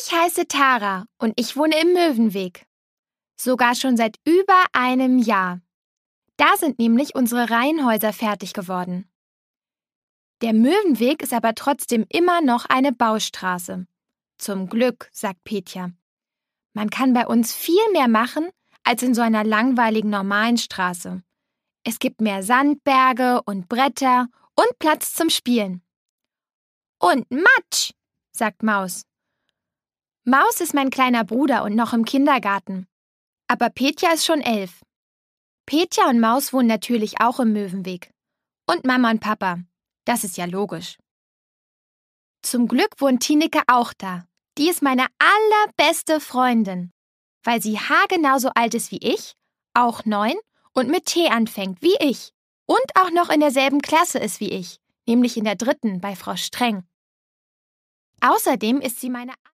Ich heiße Tara und ich wohne im Möwenweg. Sogar schon seit über einem Jahr. Da sind nämlich unsere Reihenhäuser fertig geworden. Der Möwenweg ist aber trotzdem immer noch eine Baustraße. Zum Glück, sagt Petja. Man kann bei uns viel mehr machen als in so einer langweiligen normalen Straße. Es gibt mehr Sandberge und Bretter und Platz zum Spielen. Und Matsch, sagt Maus. Maus ist mein kleiner Bruder und noch im Kindergarten. Aber Petja ist schon 11. Petja und Maus wohnen natürlich auch im Möwenweg. Und Mama und Papa. Das ist ja logisch. Zum Glück wohnt Tineke auch da. Die ist meine allerbeste Freundin. Weil sie haargenau so alt ist wie ich, auch 9 und mit T anfängt wie ich. Und auch noch in derselben Klasse ist wie ich, nämlich in der 3. bei Frau Streng. Außerdem ist sie meine